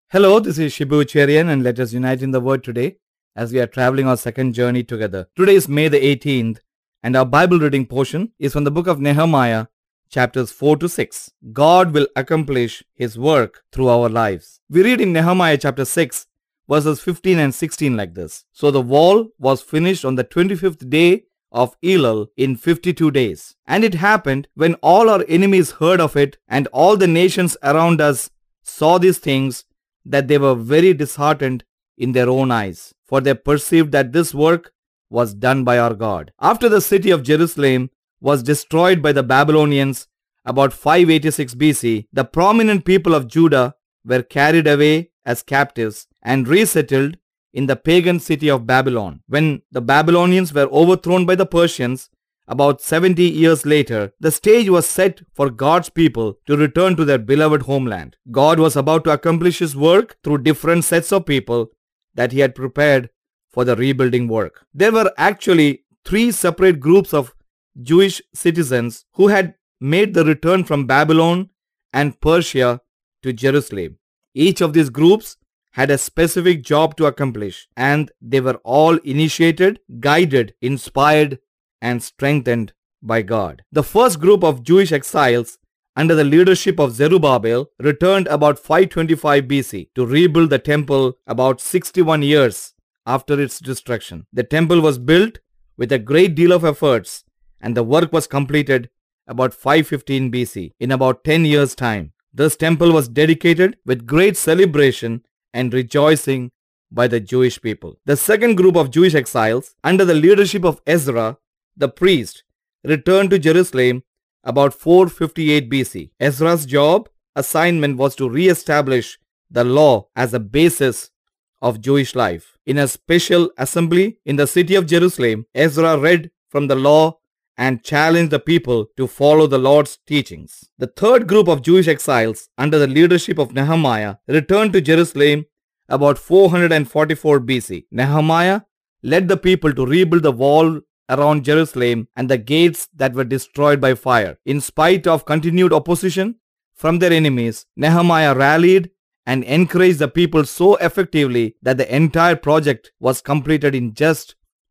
Hello, this is Shibu Cherian, and let us unite in the word today as we are traveling our second journey together. Today is May the 18th, and our Bible reading portion is from the book of Nehemiah, chapters 4 to 6. God will accomplish His work through our lives. We read in Nehemiah chapter 6, verses 15 and 16 like this. So the wall was finished on the 25th day of Elul in 52 days. And it happened when all our enemies heard of it, and all the nations around us saw these things, that they were very disheartened in their own eyes, for they perceived that this work was done by our God. After the city of Jerusalem was destroyed by the Babylonians about 586 BC, the prominent people of Judah were carried away as captives and resettled in the pagan city of Babylon. When the Babylonians were overthrown by the Persians about 70 years later, the stage was set for God's people to return to their beloved homeland. God was about to accomplish His work through different sets of people that He had prepared for the rebuilding work. There were actually three separate groups of Jewish citizens who had made the return from Babylon and Persia to Jerusalem. Each of these groups had a specific job to accomplish, and they were all initiated, guided, inspired, and strengthened by God. The first group of Jewish exiles under the leadership of Zerubbabel returned about 525 BC to rebuild the temple about 61 years after its destruction. The temple was built with a great deal of efforts, and the work was completed about 515 BC in about 10 years' time. This temple was dedicated with great celebration and rejoicing by the Jewish people. The second group of Jewish exiles under the leadership of Ezra, the priest, returned to Jerusalem about 458 BC. Ezra's job assignment was to re-establish the law as a basis of Jewish life. In a special assembly in the city of Jerusalem, Ezra read from the law and challenged the people to follow the Lord's teachings. The third group of Jewish exiles under the leadership of Nehemiah returned to Jerusalem about 444 BC. Nehemiah led the people to rebuild the wall around Jerusalem and the gates that were destroyed by fire. In spite of continued opposition from their enemies, Nehemiah rallied and encouraged the people so effectively that the entire project was completed in just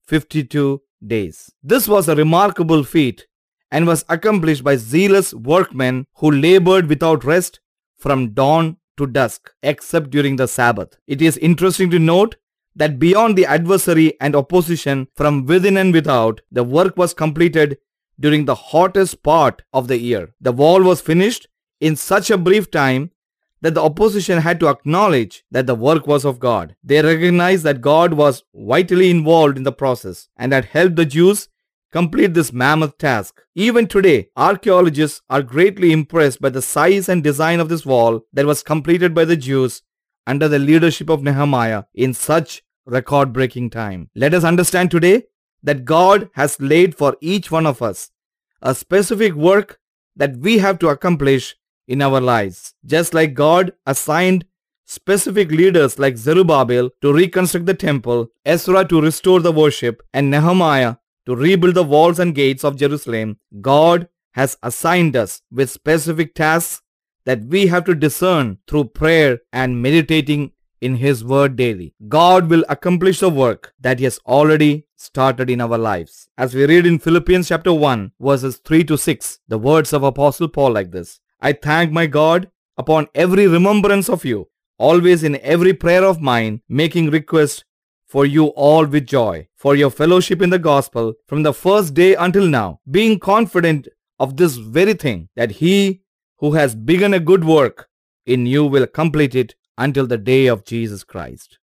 52 days. This was a remarkable feat and was accomplished by zealous workmen who labored without rest from dawn to dusk, except during the Sabbath. It is interesting to note that beyond the adversary and opposition from within and without, the work was completed during the hottest part of the year. The wall was finished in such a brief time that the opposition had to acknowledge that the work was of God. They recognized that God was vitally involved in the process and had helped the Jews complete this mammoth task. Even today, archaeologists are greatly impressed by the size and design of this wall that was completed by the Jews under the leadership of Nehemiah in such record-breaking time. Let us understand today that God has laid for each one of us a specific work that we have to accomplish in our lives. Just like God assigned specific leaders like Zerubbabel to reconstruct the temple, Ezra to restore the worship, and Nehemiah to rebuild the walls and gates of Jerusalem, God has assigned us with specific tasks that we have to discern through prayer and meditating in His word daily. God will accomplish the work that He has already started in our lives. As we read in Philippians chapter 1, verses 3 to 6, the words of Apostle Paul like this: I thank my God upon every remembrance of you, always in every prayer of mine, making request for you all with joy, for your fellowship in the gospel from the first day until now, being confident of this very thing, that He who has begun a good work in you will complete it until the day of Jesus Christ.